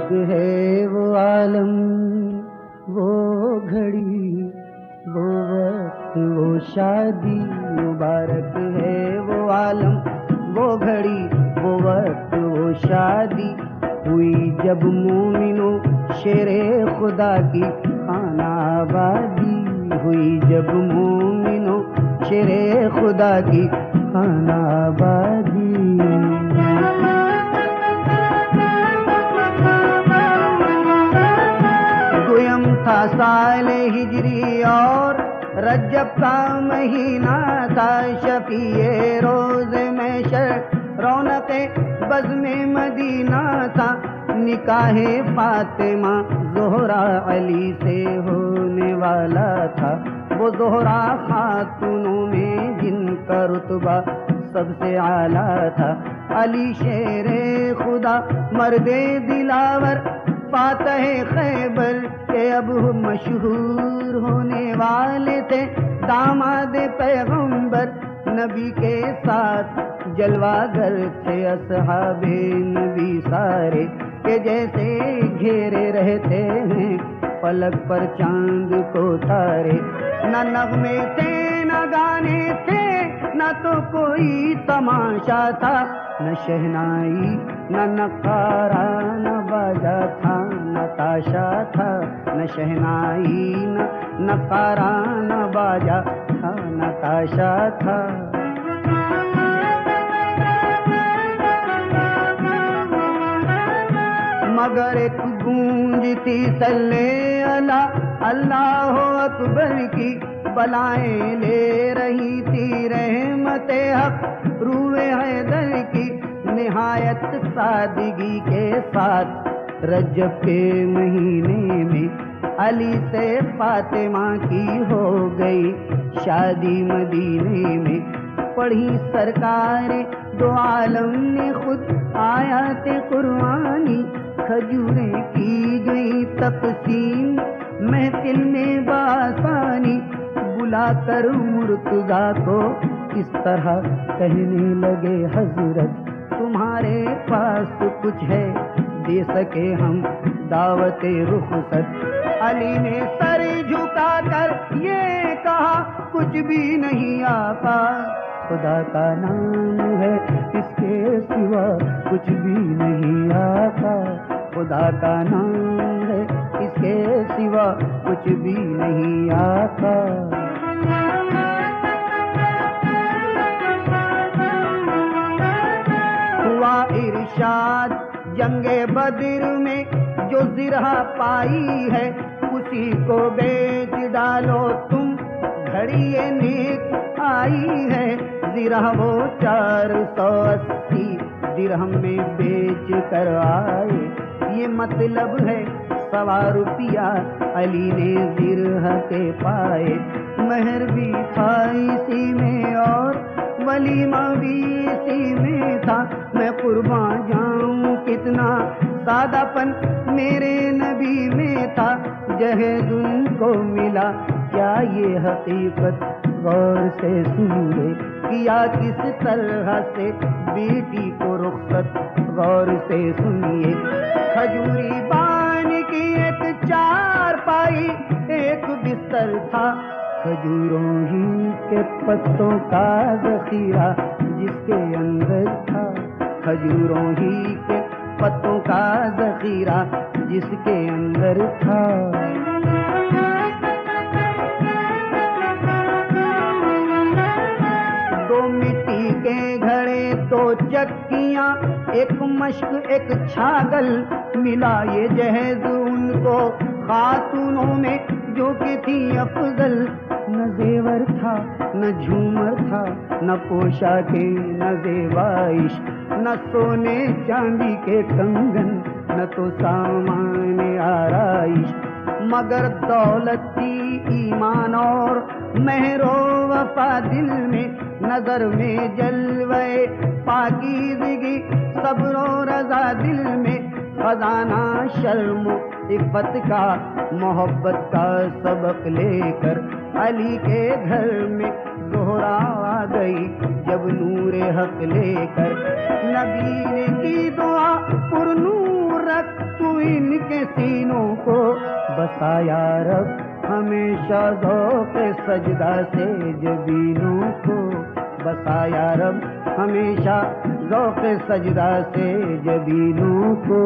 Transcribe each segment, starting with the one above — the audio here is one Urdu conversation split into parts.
مبارک ہے وہ عالم، وہ گھڑی، وہ وقت، وہ شادی، مبارک ہے وہ عالم، وہ گھڑی، وہ وقت، وہ شادی، ہوئی جب مومنوں شیر خدا کی خانہ آبادی، ہوئی جب مومنوں شیر خدا کی خانہ آبادی۔ گویم تھا سال ہجری اور رجب کا مہینہ تھا، شفیع روز محشر رونق بزم مدینہ تھا، نکاح فاطمہ زہرا علی سے ہونے والا تھا، وہ زہرا خاتونوں میں جن کا رتبہ سب سے اعلیٰ تھا، علی شیر خدا مرد دلاور فاتح خیبر کے اب مشہور ہونے والے تھے، داماد پیغمبر نبی کے ساتھ جلوہ گر تھے اصحاب نبی سارے، کہ جیسے گھیرے رہتے ہیں فلک پر چاند کو تارے، نہ نغمے تھے نہ گانے تھے نہ تو کوئی تماشا تھا، نہ شہنائی نہ نقارہ نہ باجا تھا، نہ تاشا تھا نہ شہنائی نہ نقارہ نہ باجا تھا، نہ تاشا تھا۔ مگر ایک گونج تھی صلی اللہ اکبر کی، بلائیں لے رہی تھی رحمت حق روح حیدر کی، نہایت سادگی کے ساتھ رجب کے مہینے میں علی سے فاطمہ کی ہو گئی شادی، مدینے میں پڑھی سرکار دو عالم نے خود آیات قرآنی، کھجوریں کی گئی تقسیم محفل میں بآسانی، بلا کر مرتضیٰ کو اس طرح کہنے لگے حضرت تمہارے پاس کچھ ہے دے سکے ہم دعوت رخصت، علی نے سر جھکا کر یہ کہا کچھ بھی نہیں آقا، خدا کا نام ہے اس کے سوا کچھ بھی نہیں آقا، خدا کا نام ہے اس کے سوا کچھ بھی نہیں آقا۔ ہوا ارشاد جنگ بدر میں جو زرہ پائی ہے اسی کو بیچ ڈالو تم، گھڑی نیک آئی ہے، زرہ وہ 480 درہم میں بیچ کر آئے، یہ مطلب ہے 100 روپیہ علی نے زرہ کے پائے، مہر بھی تھا اسی میں اور ولیمہ بھی اسی میں تھا، میں قربان جاؤں کتنا سادہ پن میرے نبی میں تھا، جہیز ان کو ملا کیا یہ حقیقت غور سے سنیے، کیا کس طرح سے بیٹی کو رخصت غور سے سنیے، کھجوری بان کی ایک چارپائی ایک بستر تھا، کھجوروں ہی کے پتوں کا ذخیرہ جس کے اندر تھا، کھجوروں ہی کے پتوں کا ذخیرہ جس کے اندر تھا۔ دو مٹی کے گھڑے دو چکیاں ایک مشک ایک چھاگل، ملا یہ جہیز ان کو خاتونوں میں جو کہ تھی افضل، نہ زیور تھا نہ جھومر تھا نہ پوشاکے نہ زیبائش، نہ سونے چاندی کے کنگن نہ تو سامان آرائش، مگر دولت تھی ایمان اور مہر و وفا دل میں، نظر میں جلوے پاکیزگی صبر و رضا دل میں، خزانہ شرم و عفت کا محبت کا سبق لے کر علی کے گھر میں زہرا آ گئی جب نور حق لے کر، نبی نے کی دعا پر نور رکھ تو ان کے سینوں کو بسایا رب ہمیشہ ذوق سجدہ سے جبینوں کو بسایا رب ہمیشہ ذوق سجدہ سے جبینوں کو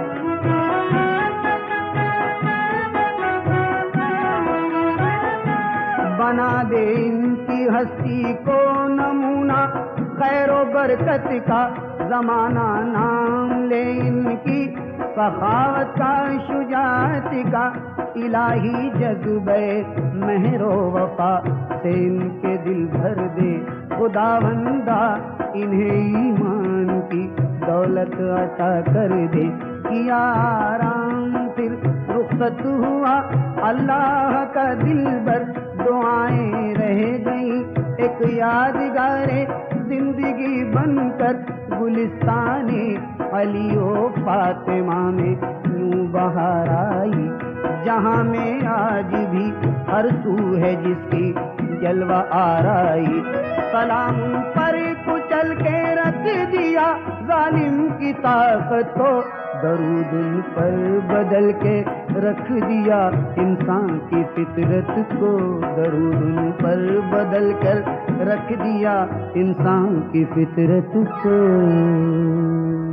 بنا دے ان کی ہستی کو نمونہ خیر و برکت کا زمانہ نام لے ان کی سخاوت کا شجاعت کا الہی جذبے مہر و وفا سے ان کے دل بھر دے خداوندہ انہیں ایمان کی دولت عطا کر دے کیا آرام پھر رخصت ہوا اللہ کا دل بر دعائیں رہ گئیں ایک یادگار زندگی بن کر گلستان علی و فاطمہ میں یوں بہار آئی جہاں میں آج بھی ہر سو ہے جس کی جلوہ آرائی سلام پر کچل کے رکھ دیا ظالم کی طاقت کو درود ان پر بدل کے رکھ دیا انسان کی فطرت کو درود ان پر بدل کر رکھ دیا انسان کی فطرت کو